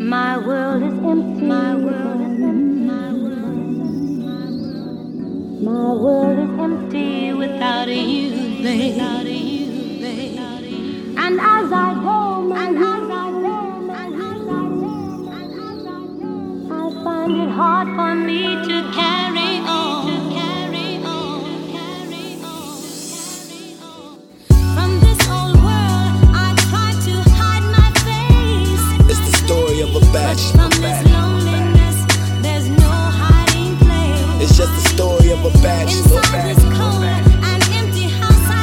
My world is empty. My world is empty. My world is empty without you, babe. And as I go, I find it hard for me to carry on. From this old world, I try to hide my face. It's the story of a bachelor. But from this loneliness, there's no hiding place. It's just the story of a bachelor. Inside this cold and empty house I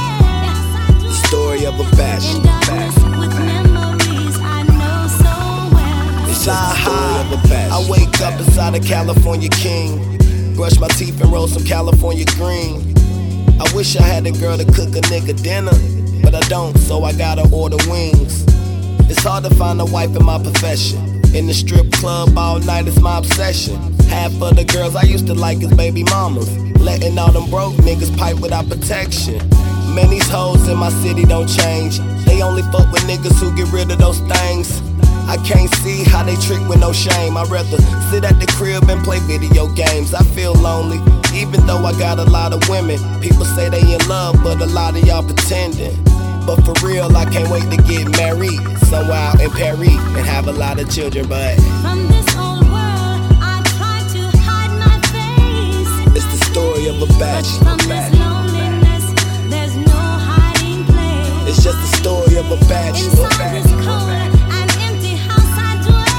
dwell. The story of a In bachelor. darkness with memories I know so well. It's just the story of a bachelor. I wake up inside a California king. Brush my teeth and roll some California green. I wish I had a girl to cook a nigga dinner, but I don't, so I gotta order wings. It's hard to find a wife in my profession. In the strip club all night is my obsession. Half of the girls I used to like is baby mamas, letting all them broke niggas pipe without protection. Man, these hoes in my city don't change. They only fuck with niggas who get rid of those things. I can't see how they trick with no shame. I'd rather sit at the crib and play video games. I feel lonely, even though I got a lot of women. People say they in love, but a lot of y'all pretending. But for real, I can't wait to get married somewhere out in Paris and have a lot of children. But From this old world, I try to hide my face. it's the story of a But bachelor. from this loneliness, there's no hiding place. It's just the story of a bachelor. Inside this cold and empty house I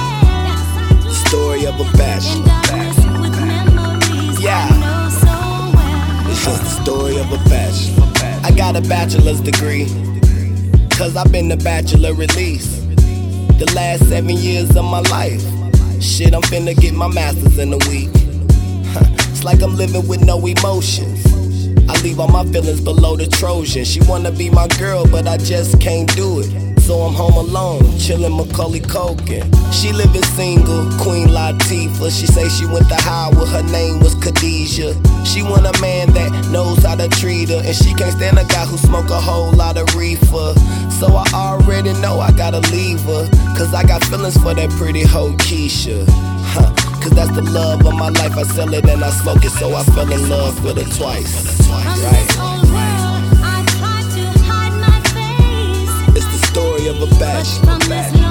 dwell. The story of a In bachelor. darkness with memories Yeah. I know so well. It's just the story of a bachelor. I got a bachelor's degree, cause I've been the bachelor release. The last 7 years of my life. Shit, I'm finna get my master's in a week. It's like I'm living with no emotions. I leave all my feelings below the Trojan. She wanna be my girl, but I just can't do it. So I'm home alone, chillin' Macaulay Culkin. She living single, Queen Latifah. She say she went to Howard, her name was Khadijah. She want a man that knows how to treat her, and she can't stand a guy who smoke a whole lot of reefer. So I already know I gotta leave her, cause I got feelings for that pretty hoe Keisha. Cause that's the love of my life, I sell it and I smoke it, so I fell in love with her twice. From this old world, I try to hide my face. It's the story of a But bachelor. from this